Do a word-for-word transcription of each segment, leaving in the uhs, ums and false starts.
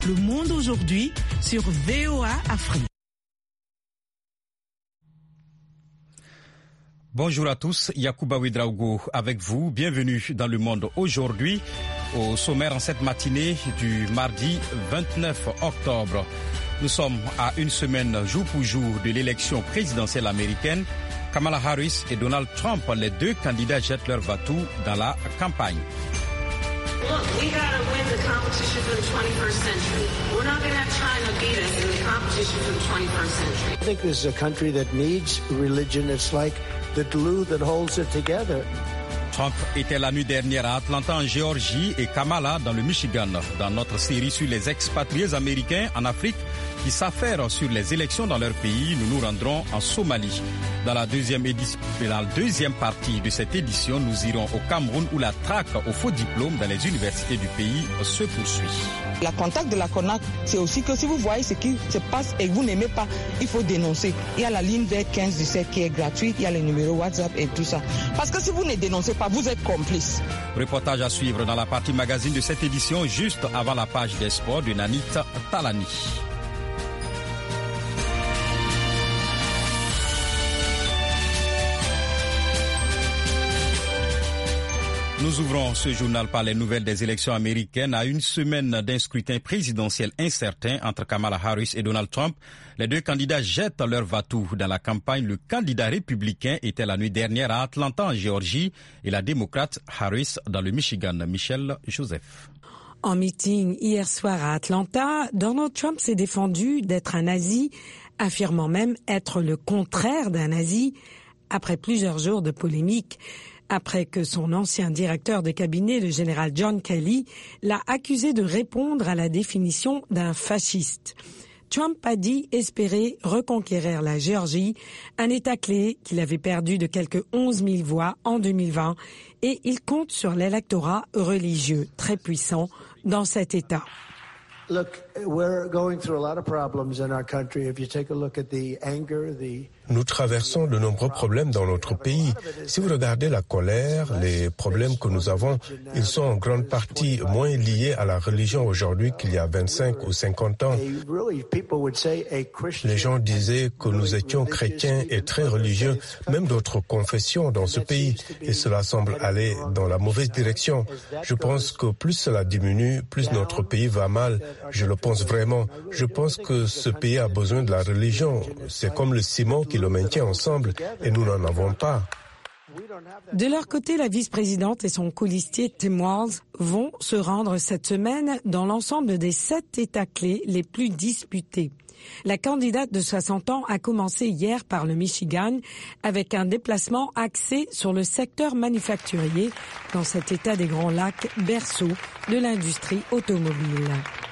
Le monde aujourd'hui sur V O A Afrique. Bonjour à tous, Yacouba Ouedraogo avec vous. Bienvenue dans Le Monde aujourd'hui. Au sommaire en cette matinée du mardi vingt-neuf octobre. Nous sommes à une semaine jour pour jour de l'élection présidentielle américaine. Kamala Harris et Donald Trump, les deux candidats, jettent leur va-tout dans la campagne. Look, we gotta win the competition for the twenty-first century. We're not gonna have China beat us in the competition for the twenty-first century. I think this is a country that needs religion. It's like the glue that holds it together. Trump était la nuit dernière à Atlanta en Géorgie et Kamala dans le Michigan. Dans notre série sur les expatriés américains en Afrique qui s'affairent sur les élections dans leur pays, nous nous rendrons en Somalie. Dans la deuxième édition, dans la deuxième partie de cette édition, nous irons au Cameroun où la traque aux faux diplômes dans les universités du pays se poursuit. La contact de la CONAC, c'est aussi que si vous voyez ce qui se passe et que vous n'aimez pas, il faut dénoncer. Il y a la ligne vert quinze dix-sept qui est gratuite, il y a les numéros WhatsApp et tout ça. Parce que si vous ne dénoncez pas, vous êtes complice. Reportage à suivre dans la partie magazine de cette édition, juste avant la page des sports de Nanit Talani. Nous ouvrons ce journal par les nouvelles des élections américaines. À une semaine d'un scrutin présidentiel incertain entre Kamala Harris et Donald Trump, les deux candidats jettent leur va-tout dans la campagne. Le candidat républicain était la nuit dernière à Atlanta en Géorgie et la démocrate Harris dans le Michigan. Michel Joseph. En meeting hier soir à Atlanta, Donald Trump s'est défendu d'être un nazi, affirmant même être le contraire d'un nazi après plusieurs jours de polémique. Après que son ancien directeur de cabinet, le général John Kelly, l'a accusé de répondre à la définition d'un fasciste. Trump a dit espérer reconquérir la Géorgie, un État clé qu'il avait perdu de quelques onze mille voix en deux mille vingt, et il compte sur l'électorat religieux très puissant dans cet État. Look, we're going through a lot of problems in our country. If you take a look at the anger, the Nous traversons de nombreux problèmes dans notre pays. Si vous regardez la colère, les problèmes que nous avons, ils sont en grande partie moins liés à la religion aujourd'hui qu'il y a vingt-cinq ou cinquante ans. Les gens disaient que nous étions chrétiens et très religieux, même d'autres confessions dans ce pays, et cela semble aller dans la mauvaise direction. Je pense que plus cela diminue, plus notre pays va mal. Je le pense vraiment. Je pense que ce pays a besoin de la religion. C'est comme le ciment qui le maintient ensemble et nous n'en avons pas. De leur côté, la vice-présidente et son colistier Tim Walz vont se rendre cette semaine dans l'ensemble des sept États clés les plus disputés. La candidate de soixante ans a commencé hier par le Michigan avec un déplacement axé sur le secteur manufacturier dans cet État des Grands Lacs, berceau de l'industrie automobile.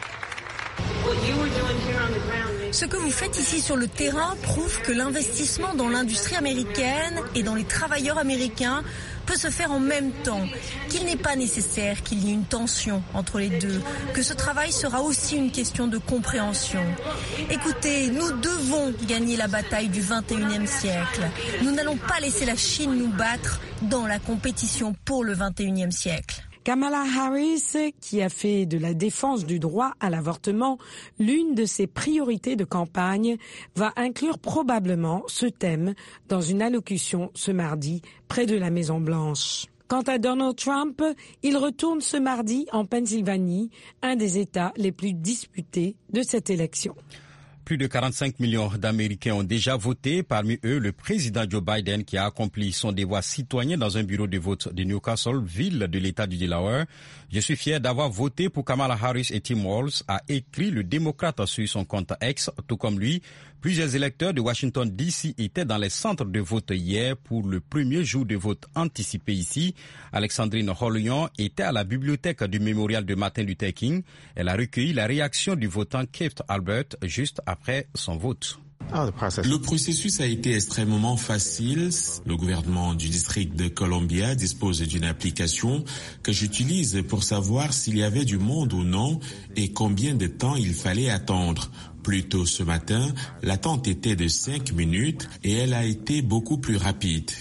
Ce que vous faites ici sur le terrain prouve que l'investissement dans l'industrie américaine et dans les travailleurs américains peut se faire en même temps, qu'il n'est pas nécessaire qu'il y ait une tension entre les deux, que ce travail sera aussi une question de compréhension. Écoutez, nous devons gagner la bataille du vingt et unième siècle. Nous n'allons pas laisser la Chine nous battre dans la compétition pour le vingt et unième siècle. Kamala Harris, qui a fait de la défense du droit à l'avortement l'une de ses priorités de campagne, va inclure probablement ce thème dans une allocution ce mardi près de la Maison-Blanche. Quant à Donald Trump, il retourne ce mardi en Pennsylvanie, un des États les plus disputés de cette élection. Plus de quarante-cinq millions d'Américains ont déjà voté, parmi eux le président Joe Biden qui a accompli son devoir citoyen dans un bureau de vote de Newcastle, ville de l'État du Delaware. Je suis fier d'avoir voté pour Kamala Harris et Tim Walz, a écrit le démocrate sur son compte X. Tout comme lui, plusieurs électeurs de Washington D C étaient dans les centres de vote hier pour le premier jour de vote anticipé ici. Alexandrine Hollion était à la bibliothèque du mémorial de Martin Luther King. Elle a recueilli la réaction du votant Keith Albert juste après son vote. Le processus a été extrêmement facile. Le gouvernement du district de Columbia dispose d'une application que j'utilise pour savoir s'il y avait du monde ou non et combien de temps il fallait attendre. Plus tôt ce matin, l'attente était de cinq minutes et elle a été beaucoup plus rapide.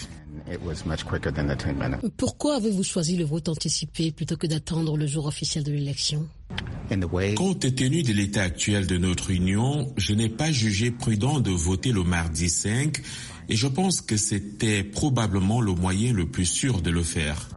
Pourquoi avez-vous choisi le vote anticipé plutôt que d'attendre le jour officiel de l'élection ? Compte tenu de l'état actuel de notre union, je n'ai pas jugé prudent de voter le mardi cinq et je pense que c'était probablement le moyen le plus sûr de le faire.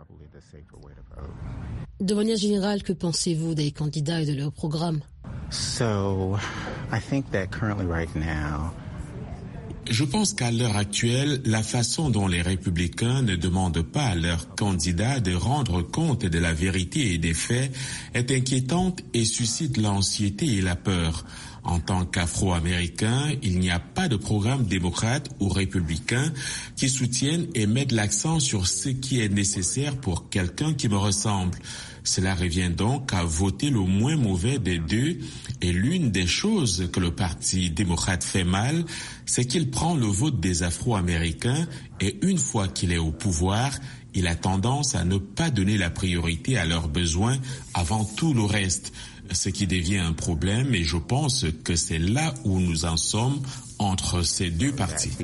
De manière générale, que pensez-vous des candidats et de leur programme? So, I think that currently right now, Je pense qu'à l'heure actuelle, la façon dont les républicains ne demandent pas à leurs candidats de rendre compte de la vérité et des faits est inquiétante et suscite l'anxiété et la peur. En tant qu'Afro-Américain, il n'y a pas de programme démocrate ou républicain qui soutienne et mette l'accent sur ce qui est nécessaire pour quelqu'un qui me ressemble. Cela revient donc à voter le moins mauvais des deux, et l'une des choses que le Parti démocrate fait mal, c'est qu'il prend le vote des Afro-Américains et une fois qu'il est au pouvoir, il a tendance à ne pas donner la priorité à leurs besoins avant tout le reste, ce qui devient un problème et je pense que c'est là où nous en sommes entre ces deux partis.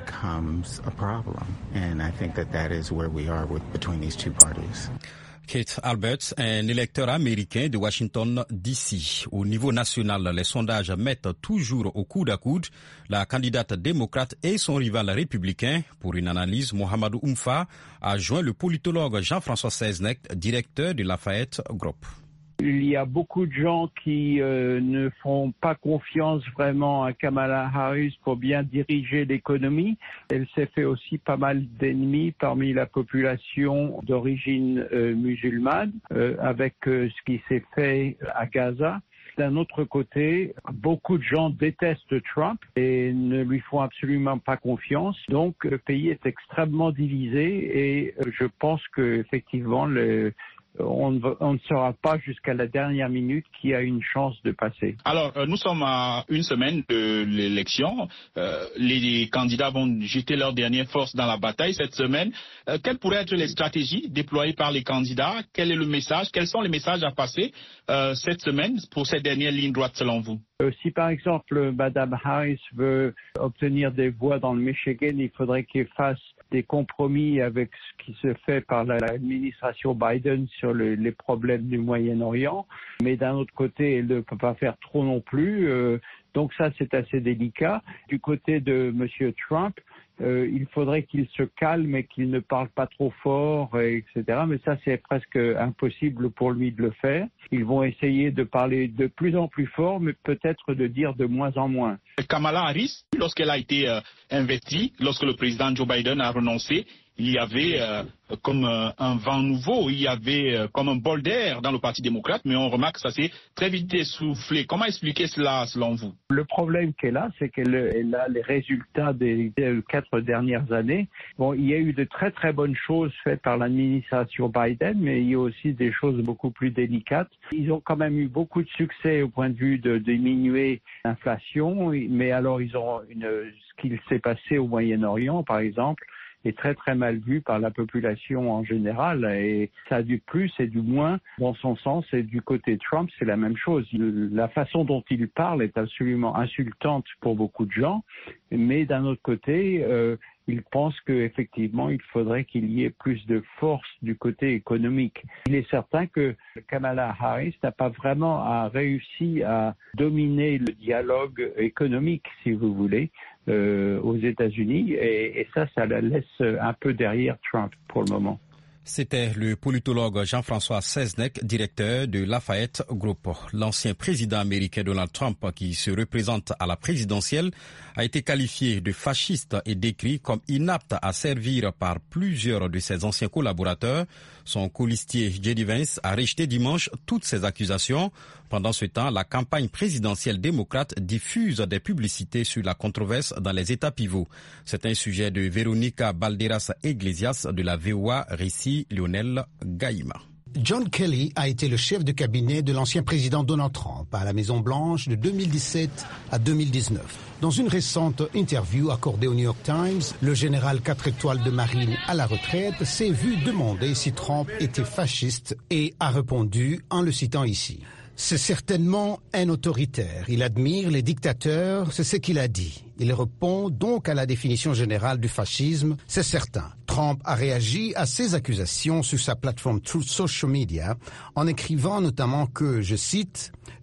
Kate Alberts, un électeur américain de Washington, D C. Au niveau national, les sondages mettent toujours au coude à coude la candidate démocrate et son rival républicain. Pour une analyse, Mohamedou Oumfa a joint le politologue Jean-François Seznec, directeur de Lafayette Group. Il y a beaucoup de gens qui euh, ne font pas confiance vraiment à Kamala Harris pour bien diriger l'économie. Elle s'est fait aussi pas mal d'ennemis parmi la population d'origine euh, musulmane euh, avec euh, ce qui s'est fait à Gaza. D'un autre côté, beaucoup de gens détestent Trump et ne lui font absolument pas confiance. Donc, le pays est extrêmement divisé et je pense que effectivement, le On ne, on ne saura pas jusqu'à la dernière minute qui a une chance de passer. Alors, euh, nous sommes à une semaine de l'élection. Euh, les candidats vont jeter leur dernière force dans la bataille cette semaine. Euh, quelles pourraient être les stratégies déployées par les candidats? Quel est le message? Quels sont les messages à passer euh, cette semaine pour cette dernière ligne droite selon vous? Euh, si par exemple Mme Harris veut obtenir des voix dans le Michigan, il faudrait qu'elle fasse des compromis avec ce qui se fait par l'administration Biden sur le, les problèmes du Moyen-Orient. Mais d'un autre côté, elle ne peut pas faire trop non plus. Euh, donc ça, c'est assez délicat. Du côté de M. Trump, euh, il faudrait qu'il se calme et qu'il ne parle pas trop fort, et cetera. Mais ça, c'est presque impossible pour lui de le faire. Ils vont essayer de parler de plus en plus fort, mais peut-être de dire de moins en moins. Kamala Harris, lorsqu'elle a été euh, investie, lorsque le président Joe Biden a renoncé, il y avait euh, comme euh, un vent nouveau, il y avait euh, comme un bol d'air dans le Parti démocrate, mais on remarque que ça s'est très vite essoufflé. Comment expliquer cela selon vous? Le problème qu'elle a, c'est qu'elle elle a les résultats des, des quatre dernières années. Bon, il y a eu de très très bonnes choses faites par l'administration Biden, mais il y a aussi des choses beaucoup plus délicates. Ils ont quand même eu beaucoup de succès au point de vue de diminuer l'inflation, mais alors ils ont une, ce qu'il s'est passé au Moyen-Orient, par exemple, est très très mal vu par la population en général et ça a du plus et du moins dans son sens et du côté de Trump c'est la même chose. La façon dont il parle est absolument insultante pour beaucoup de gens, mais d'un autre côté euh, il pense qu'effectivement il faudrait qu'il y ait plus de force du côté économique. Il est certain que Kamala Harris n'a pas vraiment à réussi à dominer le dialogue économique, si vous voulez, euh, aux États-Unis, et, et ça, ça la laisse un peu derrière Trump pour le moment. C'était le politologue Jean-François Seznec, directeur de Lafayette Group. L'ancien président américain Donald Trump, qui se représente à la présidentielle, a été qualifié de fasciste et décrit comme inapte à servir par plusieurs de ses anciens collaborateurs. Son colistier J D Vance a rejeté dimanche toutes ces accusations. Pendant ce temps, la campagne présidentielle démocrate diffuse des publicités sur la controverse dans les États pivots. C'est un sujet de Véronica Balderas Iglesias de la V O A, récit Lionel Gaïma. John Kelly a été le chef de cabinet de l'ancien président Donald Trump à la Maison-Blanche de deux mille dix-sept à deux mille dix-neuf. Dans une récente interview accordée au New York Times, le général quatre étoiles de marine à la retraite s'est vu demander si Trump était fasciste et a répondu en le citant ici. C'est certainement un autoritaire. Il admire les dictateurs, c'est ce qu'il a dit. Il répond donc à la définition générale du fascisme, c'est certain. Trump a réagi à ces accusations sur sa plateforme Truth Social Media en écrivant notamment que, je cite, «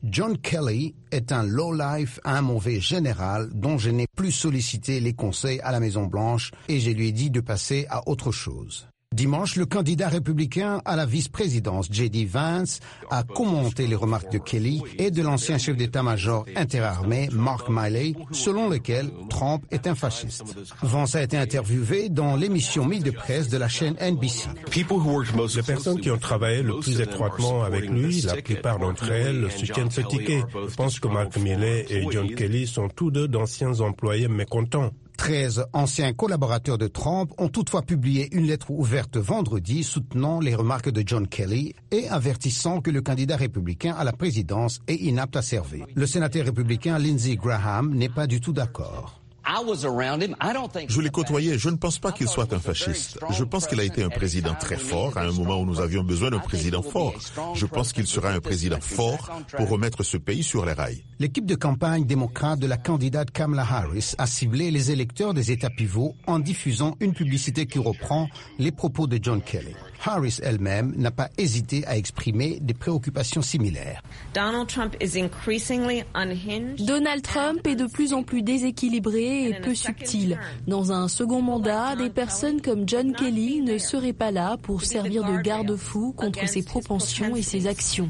John Kelly est un low-life, un mauvais général dont je n'ai plus sollicité les conseils à la Maison-Blanche et je lui ai dit de passer à autre chose. Dimanche, le candidat républicain à la vice-présidence, J D Vance, a commenté les remarques de Kelly et de l'ancien chef d'état-major interarmé, Mark Milley, selon lequel Trump est un fasciste. Vance a été interviewé dans l'émission Mille de presse de la chaîne N B C. Les personnes qui ont travaillé le plus étroitement avec lui, la plupart d'entre elles soutiennent ce ticket. Je pense que Mark Milley et John Kelly sont tous deux d'anciens employés mécontents. treize anciens collaborateurs de Trump ont toutefois publié une lettre ouverte vendredi soutenant les remarques de John Kelly et avertissant que le candidat républicain à la présidence est inapte à servir. Le sénateur républicain Lindsey Graham n'est pas du tout d'accord. Je l'ai côtoyé, je ne pense pas qu'il soit un fasciste. Je pense qu'il a été un président très fort à un moment où nous avions besoin d'un président fort. Je pense qu'il sera un président fort pour remettre ce pays sur les rails. L'équipe de campagne démocrate de la candidate Kamala Harris a ciblé les électeurs des États pivots en diffusant une publicité qui reprend les propos de John Kelly. Harris elle-même n'a pas hésité à exprimer des préoccupations similaires. Donald Trump is increasingly unhinged. Donald Trump est de plus en plus déséquilibré et peu subtil. Dans un second mandat, des personnes comme John Kelly ne seraient pas là pour servir de garde-fou contre ses propensions et ses actions.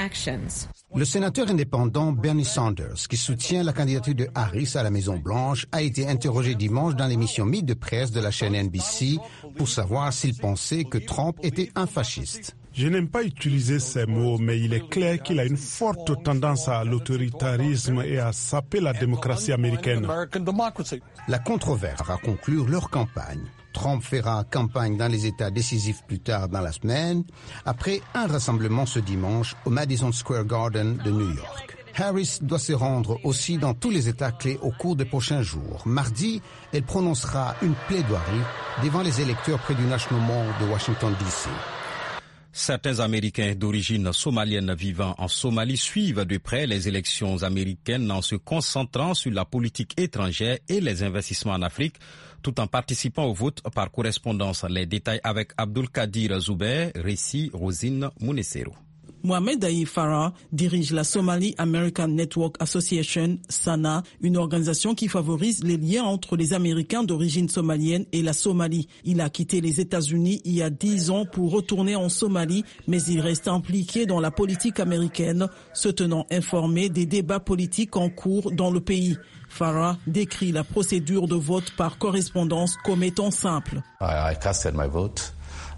Le sénateur indépendant Bernie Sanders, qui soutient la candidature de Harris à la Maison-Blanche, a été interrogé dimanche dans l'émission Mille de presse de la chaîne N B C pour savoir s'il pensait que Trump était un fasciste. Je n'aime pas utiliser ces mots, mais il est clair qu'il a une forte tendance à l'autoritarisme et à saper la démocratie américaine. La controverse va conclure leur campagne. Trump fera campagne dans les États décisifs plus tard dans la semaine, après un rassemblement ce dimanche au Madison Square Garden de New York. Harris doit se rendre aussi dans tous les États clés au cours des prochains jours. Mardi, elle prononcera une plaidoirie devant les électeurs près du National Mall de Washington, D C Certains Américains d'origine somalienne vivant en Somalie suivent de près les élections américaines en se concentrant sur la politique étrangère et les investissements en Afrique, tout en participant au vote par correspondance. Les détails avec Abdul Kadir Zouber, récit Rosine Munessero. Mohamed Aïe Farah dirige la Somali American Network Association, S A N A, une organisation qui favorise les liens entre les Américains d'origine somalienne et la Somalie. Il a quitté les États-Unis il y a dix ans pour retourner en Somalie, mais il reste impliqué dans la politique américaine, se tenant informé des débats politiques en cours dans le pays. Farah décrit la procédure de vote par correspondance comme étant simple. I casted my vote.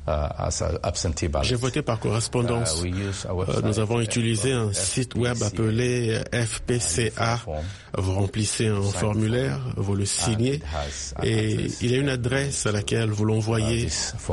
J'ai voté par correspondance. Euh, nous avons utilisé un site web appelé F P C A. Vous remplissez un formulaire, vous le signez et il y a une adresse à laquelle vous l'envoyez.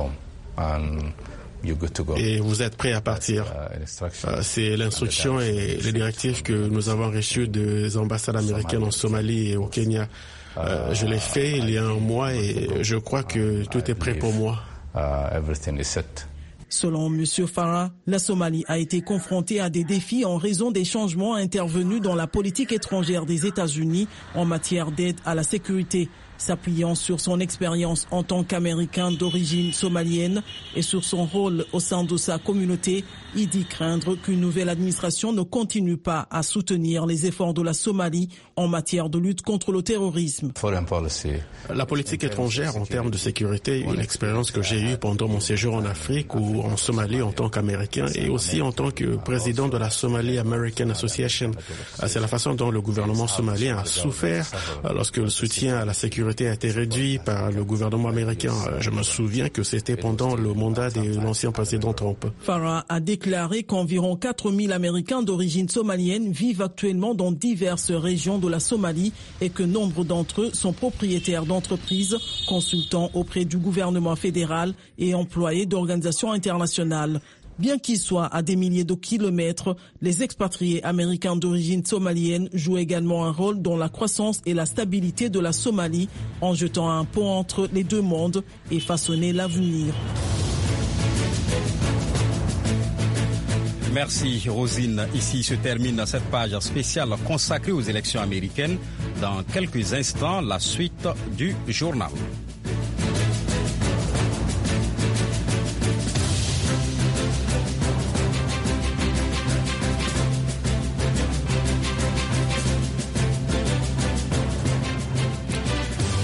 Et vous êtes prêt à partir. Euh, c'est l'instruction et les directives que nous avons reçues des ambassades américaines en Somalie et au Kenya. Euh, je l'ai fait il y a un mois et je crois que tout est prêt pour moi. Uh, everything is set. Selon M. Farah, la Somalie a été confrontée à des défis en raison des changements intervenus dans la politique étrangère des États-Unis en matière d'aide à la sécurité. S'appuyant sur son expérience en tant qu'Américain d'origine somalienne et sur son rôle au sein de sa communauté, il dit craindre qu'une nouvelle administration ne continue pas à soutenir les efforts de la Somalie en matière de lutte contre le terrorisme. La politique étrangère en termes de sécurité, une expérience que j'ai eue pendant mon séjour en Afrique ou en Somalie en tant qu'Américain et aussi en tant que président de la Somali American Association. C'est la façon dont le gouvernement somalien a souffert lorsque le soutien à la sécurité a été réduit par le gouvernement américain. Je me souviens que c'était pendant le mandat de l'ancien président Trump. Farah a déclaré qu'environ quatre mille Américains d'origine somalienne vivent actuellement dans diverses régions de la Somalie et que nombre d'entre eux sont propriétaires d'entreprises, consultants auprès du gouvernement fédéral et employés d'organisations internationales. Bien qu'ils soient à des milliers de kilomètres, les expatriés américains d'origine somalienne jouent également un rôle dans la croissance et la stabilité de la Somalie en jetant un pont entre les deux mondes et façonner l'avenir. Merci Rosine. Ici se termine cette page spéciale consacrée aux élections américaines. Dans quelques instants, la suite du journal.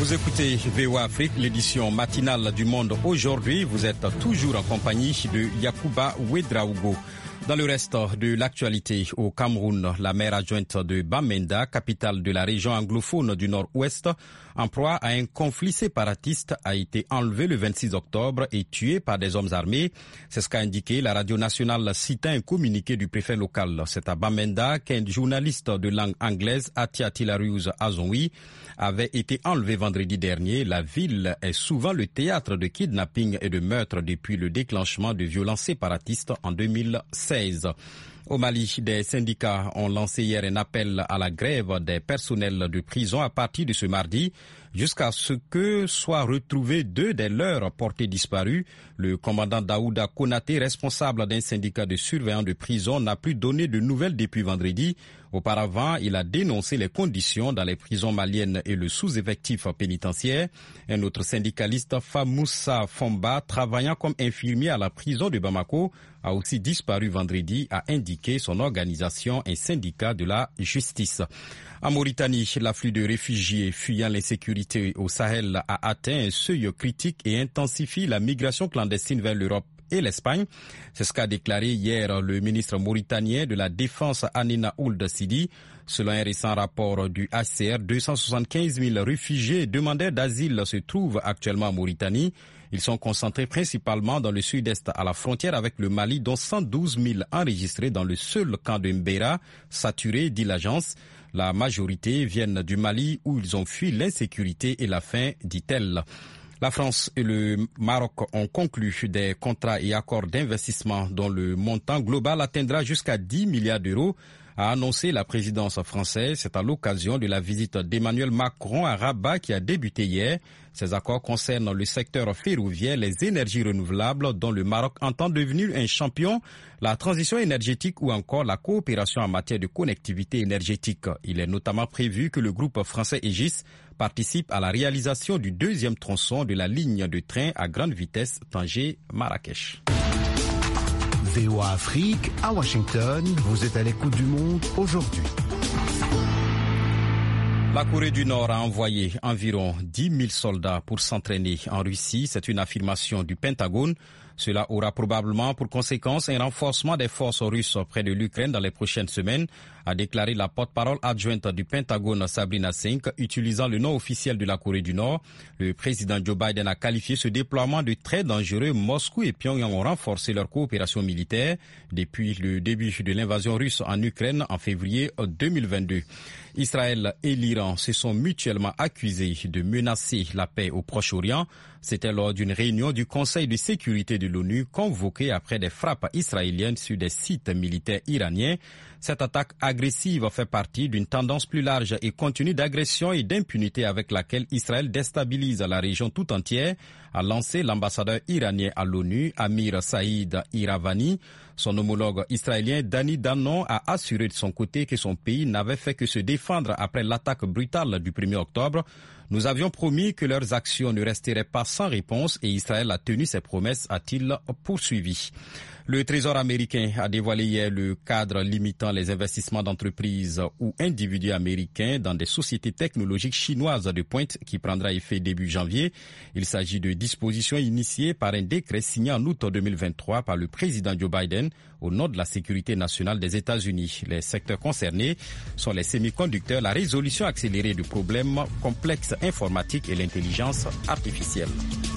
Vous écoutez V O A Afrique, l'édition matinale du Monde aujourd'hui. Vous êtes toujours en compagnie de Yacouba Ouedraogo. Dans le reste de l'actualité, au Cameroun, la maire adjointe de Bamenda, capitale de la région anglophone du nord-ouest, en proie à un conflit séparatiste, a été enlevée le vingt-six octobre et tuée par des hommes armés. C'est ce qu'a indiqué la radio nationale citant un communiqué du préfet local. C'est à Bamenda qu'un journaliste de langue anglaise, Atia Tilarius Azonwi, avait été enlevé vendredi dernier. La ville est souvent le théâtre de kidnapping et de meurtres depuis le déclenchement de violences séparatistes en deux mille seize. Au Mali, des syndicats ont lancé hier un appel à la grève des personnels de prison à partir de ce mardi, jusqu'à ce que soient retrouvés deux des leurs portés disparus. Le commandant Daouda Konaté, responsable d'un syndicat de surveillants de prison, n'a plus donné de nouvelles depuis vendredi. Auparavant, il a dénoncé les conditions dans les prisons maliennes et le sous-effectif pénitentiaire. Un autre syndicaliste, Famoussa Fomba, travaillant comme infirmier à la prison de Bamako, a aussi disparu vendredi, a indiqué son organisation, un syndicat de la justice. En Mauritanie, l'afflux de réfugiés fuyant l'insécurité au Sahel a atteint un seuil critique et intensifie la migration clandestine vers l'Europe et l'Espagne. C'est ce qu'a déclaré hier le ministre mauritanien de la Défense, Anina Ould Sidi. Selon un récent rapport du H C R, deux cent soixante-quinze mille réfugiés et demandeurs d'asile se trouvent actuellement en Mauritanie. Ils sont concentrés principalement dans le sud-est à la frontière avec le Mali, dont cent douze mille enregistrés dans le seul camp de Mbera, saturé, dit l'agence. La majorité viennent du Mali où ils ont fui l'insécurité et la faim, dit-elle. La France et le Maroc ont conclu des contrats et accords d'investissement dont le montant global atteindra jusqu'à dix milliards d'euros, a annoncé la présidence française. C'est à l'occasion de la visite d'Emmanuel Macron à Rabat qui a débuté hier. Ces accords concernent le secteur ferroviaire, les énergies renouvelables dont le Maroc entend devenir un champion, la transition énergétique ou encore la coopération en matière de connectivité énergétique. Il est notamment prévu que le groupe français Aegis participe à la réalisation du deuxième tronçon de la ligne de train à grande vitesse Tanger-Marrakech. V O A Afrique, à Washington, vous êtes à l'écoute du monde aujourd'hui. La Corée du Nord a envoyé environ dix mille soldats pour s'entraîner en Russie. C'est une affirmation du Pentagone. Cela aura probablement pour conséquence un renforcement des forces russes près de l'Ukraine dans les prochaines semaines, a déclaré la porte-parole adjointe du Pentagone Sabrina Singh, utilisant le nom officiel de la Corée du Nord. Le président Joe Biden a qualifié ce déploiement de très dangereux. Moscou et Pyongyang ont renforcé leur coopération militaire depuis le début de l'invasion russe en Ukraine en février deux mille vingt-deux. Israël et l'Iran se sont mutuellement accusés de menacer la paix au Proche-Orient. C'était lors d'une réunion du Conseil de sécurité de l'ONU convoquée après des frappes israéliennes sur des sites militaires iraniens. Cette attaque agressive fait partie d'une tendance plus large et continue d'agression et d'impunité avec laquelle Israël déstabilise la région tout entière, a lancé l'ambassadeur iranien à l'ONU, Amir Saïd Iravani. Son homologue israélien Dani Danon a assuré de son côté que son pays n'avait fait que se défendre après l'attaque brutale du premier octobre. Nous avions promis que leurs actions ne resteraient pas sans réponse et Israël a tenu ses promesses, a-t-il poursuivi. Le Trésor américain a dévoilé hier le cadre limitant les investissements d'entreprises ou individus américains dans des sociétés technologiques chinoises de pointe qui prendra effet début janvier. Il s'agit de dispositions initiées par un décret signé en août deux mille vingt-trois par le président Joe Biden au nom de la sécurité nationale des États-Unis. Les secteurs concernés sont les semi-conducteurs, la résolution accélérée de problèmes complexes informatiques et l'intelligence artificielle.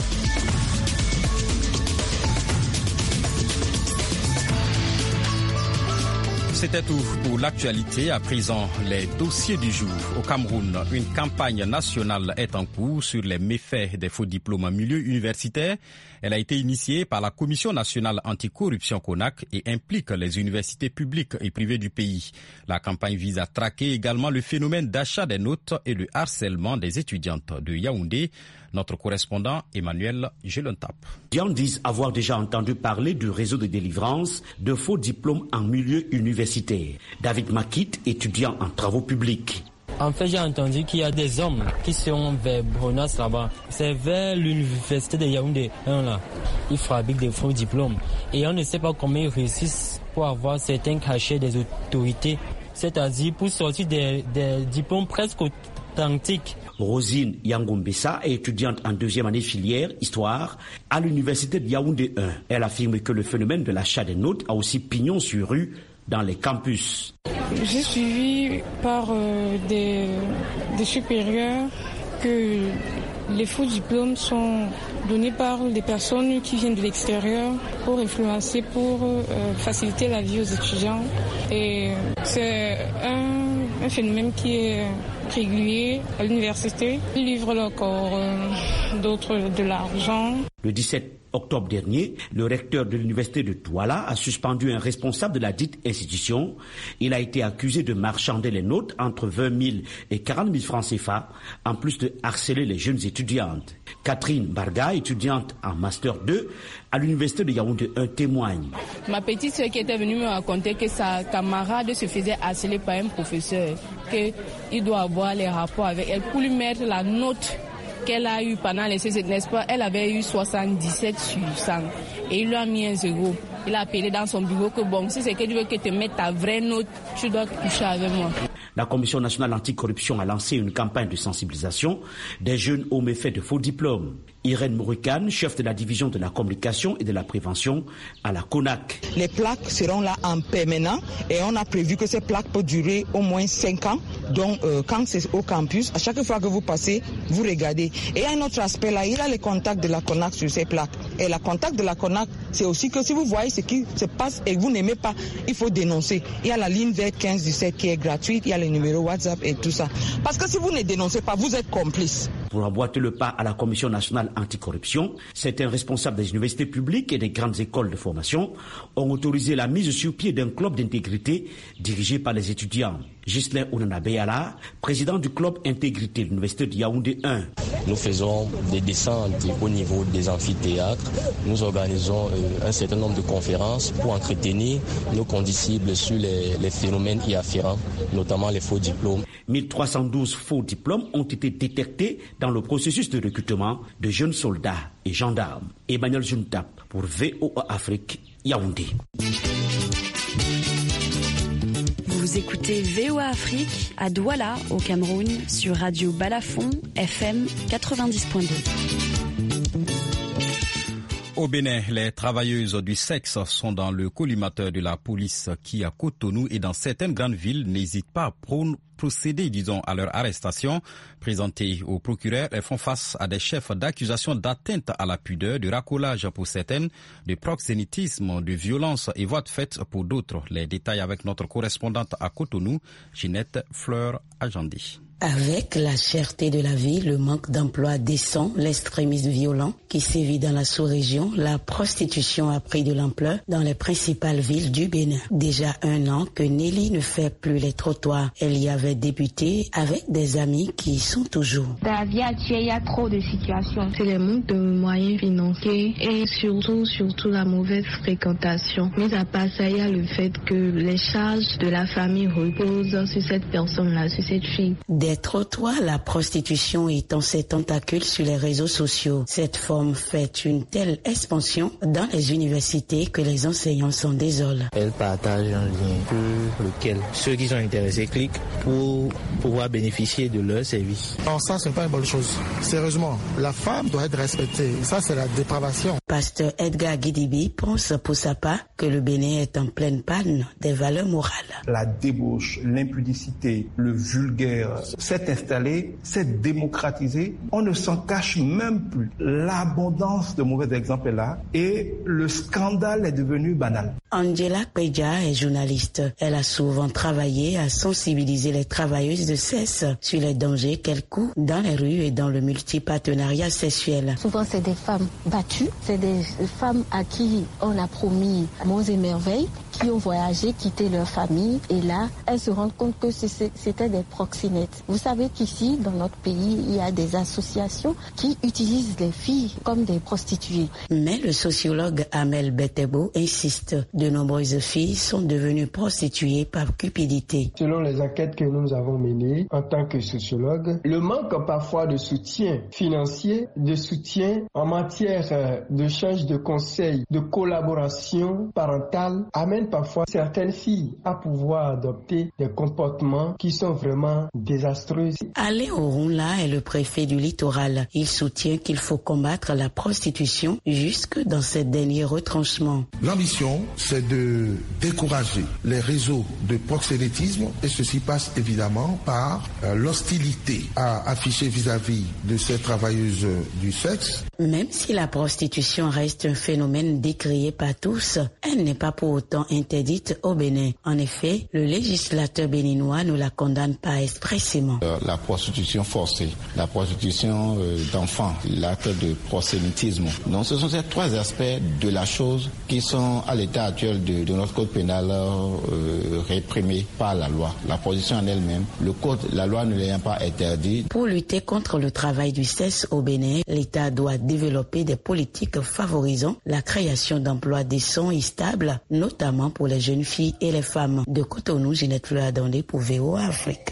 C'était tout pour l'actualité. À présent, les dossiers du jour. Au Cameroun, une campagne nationale est en cours sur les méfaits des faux diplômes en milieu universitaire. Elle a été initiée par la Commission nationale anticorruption CONAC et implique les universités publiques et privées du pays. La campagne vise à traquer également le phénomène d'achat des notes et le harcèlement des étudiantes de Yaoundé. Notre correspondant Emmanuel Gelontap. Gens disent avoir déjà entendu parler du réseau de délivrance de faux diplômes en milieu universitaire. David Makit, étudiant en travaux publics. En fait, j'ai entendu qu'il y a des hommes qui sont vers Bronas là-bas. C'est vers l'université de Yaoundé. Là. Ils fabriquent des faux diplômes. Et on ne sait pas comment ils réussissent pour avoir certains cachets des autorités. C'est-à-dire pour sortir des, des diplômes presque authentique. Rosine Yangombessa est étudiante en deuxième année filière Histoire à l'université de Yaoundé un. Elle affirme que le phénomène de l'achat des notes a aussi pignon sur rue dans les campus. J'ai suivi par euh, des, des supérieurs que les faux diplômes sont donnés par des personnes qui viennent de l'extérieur pour influencer, pour euh, faciliter la vie aux étudiants. Et c'est un, un phénomène qui est régulier à l'université. Ils livrent encore euh, d'autres de l'argent. Le dix-sept octobre dernier, le recteur de l'université de Douala a suspendu un responsable de la dite institution. Il a été accusé de marchander les notes entre vingt mille et quarante mille francs C F A, en plus de harceler les jeunes étudiantes. Catherine Barga, étudiante en Master deux à l'université de Yaoundé un, témoigne. Ma petite soeur qui était venue me raconter que sa camarade se faisait harceler par un professeur, qu'il doit avoir les rapports avec elle pour lui mettre la note qu'elle a eu pendant les C C, n'est-ce pas? Elle avait eu soixante-dix-sept sur cent et il lui a mis un zéro. Il a appelé dans son bureau que bon, si c'est que tu veux que te mette ta vraie note, tu dois coucher avec moi. La Commission nationale anticorruption a lancé une campagne de sensibilisation des jeunes aux méfaits de faux diplômes. Irène Mourikane, chef de la division de la communication et de la prévention à la CONAC. Les plaques seront là en permanent et on a prévu que ces plaques peuvent durer au moins cinq ans. Donc euh, quand c'est au campus, à chaque fois que vous passez, vous regardez. Et un autre aspect là, il y a les contacts de la CONAC sur ces plaques. Et la contact de la CONAC, c'est aussi que si vous voyez ce qui se passe et que vous n'aimez pas, il faut dénoncer. Il y a la ligne verte quinze dix-sept qui est gratuite, il y a les numéros WhatsApp et tout ça. Parce que si vous ne dénoncez pas, vous êtes complice. Pour emboîter le pas à la Commission nationale anticorruption, certains responsables des universités publiques et des grandes écoles de formation ont autorisé la mise sur pied d'un club d'intégrité dirigé par les étudiants. Ghislain Ounanabeyala, président du club intégrité de l'université de Yaoundé un. Nous faisons des descentes au niveau des amphithéâtres. Nous organisons euh, un certain nombre de conférences pour entretenir nos condisciples sur les, les phénomènes y afférents, notamment les faux diplômes. mille trois cent douze faux diplômes ont été détectés dans le processus de recrutement de jeunes soldats et gendarmes. Emmanuel Juntap pour V O A Afrique, Yaoundé. Vous écoutez V O A Afrique à Douala, au Cameroun, sur Radio Balafon, F M quatre-vingt-dix point deux. Au Bénin, les travailleuses du sexe sont dans le collimateur de la police qui, à Cotonou et dans certaines grandes villes, n'hésitent pas à procéder, disons, à leur arrestation. Présentées au procureur, elles font face à des chefs d'accusation d'atteinte à la pudeur, de racolage pour certaines, de proxénétisme, de violence et voies de fait pour d'autres. Les détails avec notre correspondante à Cotonou, Ginette Fleur-Ajandi. Avec la cherté de la vie, le manque d'emploi décent, l'extrémisme violent qui sévit dans la sous-région, la prostitution a pris de l'ampleur dans les principales villes du Bénin. Déjà un an que Nelly ne fait plus les trottoirs. Elle y avait débuté avec des amis qui y sont toujours. Dans la vie actuelle, il y a trop de situations. C'est le manque de moyens financiers et surtout, surtout la mauvaise fréquentation. Mais à part ça, il y a le fait que les charges de la famille reposent sur cette personne-là, sur cette fille. Des trottoirs, la prostitution étend ses tentacules sur les réseaux sociaux. Cette forme fait une telle expansion dans les universités que les enseignants s'en désolent. Elle partage un lien pour lequel ceux qui sont intéressés cliquent pour pouvoir bénéficier de leurs services. Non, ça, c'est pas une bonne chose. Sérieusement, la femme doit être respectée. Ça, c'est la dépravation. Pasteur Edgar Guidibi pense pour sa part que le Bénin est en pleine panne des valeurs morales. La débauche, l'impudicité, le vulgaire s'est installé, s'est démocratisé. On ne s'en cache même plus. L'abondance de mauvais exemples est là et le scandale est devenu banal. Angela Kpeja est journaliste. Elle a souvent travaillé à sensibiliser les travailleuses de sexe sur les dangers qu'elles courent dans les rues et dans le multipartenariat sexuel. Souvent, c'est des femmes battues, c'est des femmes à qui on a promis monts et merveilles, qui ont voyagé, quitté leur famille, et là, elles se rendent compte que c'était des proxénètes. Vous savez qu'ici, dans notre pays, il y a des associations qui utilisent les filles comme des prostituées. Mais le sociologue Amel Betebo insiste. De nombreuses filles sont devenues prostituées par cupidité. Selon les enquêtes que nous avons menées en tant que sociologue, le manque parfois de soutien financier, de soutien en matière d'échange de conseils, de collaboration parentale, amène parfois certaines filles à pouvoir adopter des comportements qui sont vraiment désastreux. désastreuse. Alain Orunla est le préfet du littoral. Il soutient qu'il faut combattre la prostitution jusque dans ses derniers retranchements. L'ambition, c'est de décourager les réseaux de proxénétisme et ceci passe évidemment par euh, l'hostilité à afficher vis-à-vis de ces travailleuses du sexe. Même si la prostitution reste un phénomène décrié par tous, elle n'est pas pour autant interdite au Bénin. En effet, le législateur béninois ne la condamne pas expressément. Euh, la prostitution forcée, la prostitution euh, d'enfants, l'acte de proxénétisme. Donc ce sont ces trois aspects de la chose qui sont à l'état actuel de, de notre code pénal euh, réprimés par la loi. La prostitution en elle-même, le code, la loi ne l'ayant pas interdit. Pour lutter contre le travail du sexe au Bénin, l'État doit développer des politiques favorisant la création d'emplois décents et stables, notamment pour les jeunes filles et les femmes. De Cotonou, Ginette Fleur-Adandé pour V O A Afrique.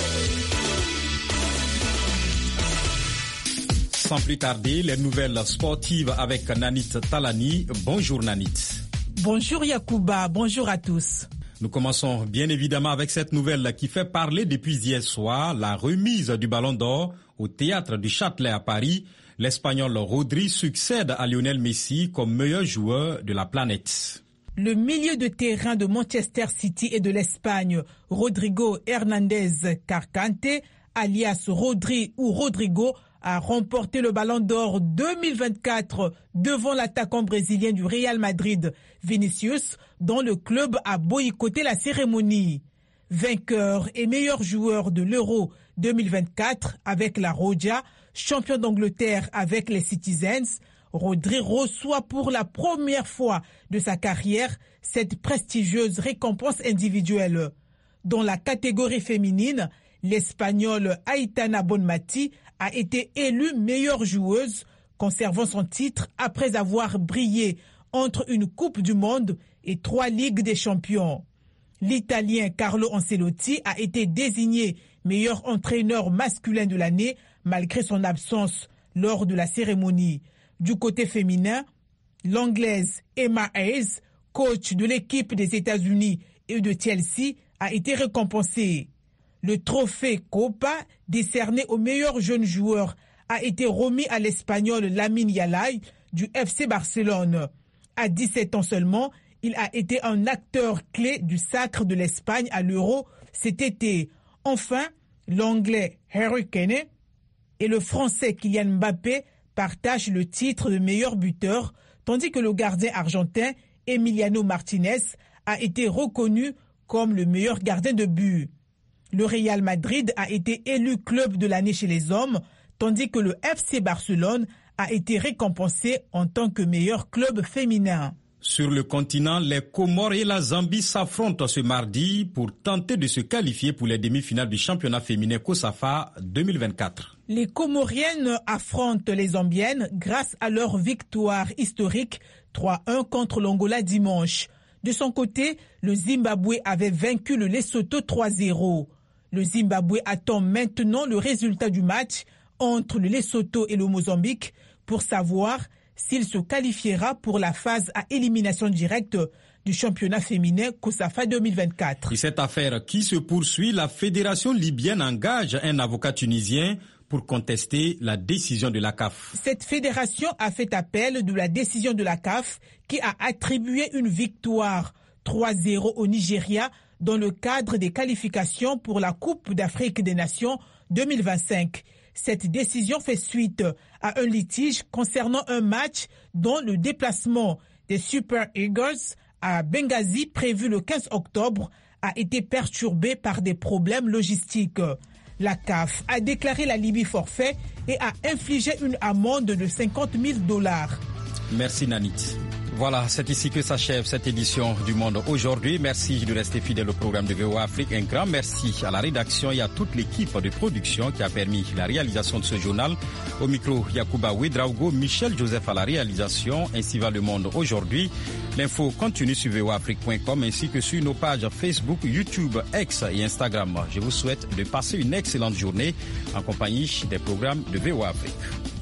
Sans plus tarder, les nouvelles sportives avec Nanit Talani. Bonjour Nanit. Bonjour Yacouba, bonjour à tous. Nous commençons bien évidemment avec cette nouvelle qui fait parler depuis hier soir, la remise du Ballon d'Or au Théâtre du Châtelet à Paris. L'Espagnol Rodri succède à Lionel Messi comme meilleur joueur de la planète. Le milieu de terrain de Manchester City et de l'Espagne, Rodrigo Hernandez Carcante, alias Rodri ou Rodrigo, a remporté le Ballon d'Or deux mille vingt-quatre devant l'attaquant brésilien du Real Madrid, Vinicius, dont le club a boycotté la cérémonie. Vainqueur et meilleur joueur de l'Euro deux mille vingt-quatre avec la Roja, champion d'Angleterre avec les Citizens, Rodri reçoit pour la première fois de sa carrière cette prestigieuse récompense individuelle. Dans la catégorie féminine, l'Espagnole Aitana Bonmati a été élue meilleure joueuse, conservant son titre après avoir brillé entre une Coupe du Monde et trois Ligues des Champions. L'Italien Carlo Ancelotti a été désigné meilleur entraîneur masculin de l'année malgré son absence lors de la cérémonie. Du côté féminin, l'Anglaise Emma Hayes, coach de l'équipe des États-Unis et de Chelsea, a été récompensée. Le trophée Copa, décerné au meilleur jeune joueur, a été remis à l'Espagnol Lamine Yamal du F C Barcelone. À dix-sept ans seulement, il a été un acteur clé du sacre de l'Espagne à l'Euro cet été. Enfin, l'Anglais Harry Kane et le Français Kylian Mbappé partagent le titre de meilleur buteur, tandis que le gardien argentin Emiliano Martinez a été reconnu comme le meilleur gardien de but. Le Real Madrid a été élu club de l'année chez les hommes, tandis que le F C Barcelone a été récompensé en tant que meilleur club féminin. Sur le continent, les Comores et la Zambie s'affrontent ce mardi pour tenter de se qualifier pour les demi-finales du championnat féminin COSAFA deux mille vingt-quatre. Les Comoriennes affrontent les Zambiennes grâce à leur victoire historique trois un contre l'Angola dimanche. De son côté, le Zimbabwe avait vaincu le Lesotho trois zéro. Le Zimbabwe attend maintenant le résultat du match entre le Lesotho et le Mozambique pour savoir s'il se qualifiera pour la phase à élimination directe du championnat féminin COSAFA deux mille vingt-quatre. Et cette affaire qui se poursuit, la fédération libyenne engage un avocat tunisien pour contester la décision de la C A F. Cette fédération a fait appel de la décision de la C A F qui a attribué une victoire trois zéro au Nigeria dans le cadre des qualifications pour la Coupe d'Afrique des Nations deux mille vingt-cinq. Cette décision fait suite à un litige concernant un match dont le déplacement des Super Eagles à Benghazi prévu le quinze octobre a été perturbé par des problèmes logistiques. La C A F a déclaré la Libye forfait et a infligé une amende de cinquante mille dollars. Merci Nanit. Voilà, c'est ici que s'achève cette édition du Monde aujourd'hui. Merci de rester fidèle au programme de V O A Afrique. Un grand merci à la rédaction et à toute l'équipe de production qui a permis la réalisation de ce journal. Au micro, Yacouba Ouedraogo, Michel Joseph à la réalisation. Ainsi va le monde aujourd'hui. L'info continue sur V O A Afrique point com ainsi que sur nos pages Facebook, YouTube, X et Instagram. Je vous souhaite de passer une excellente journée en compagnie des programmes de V O A Afrique.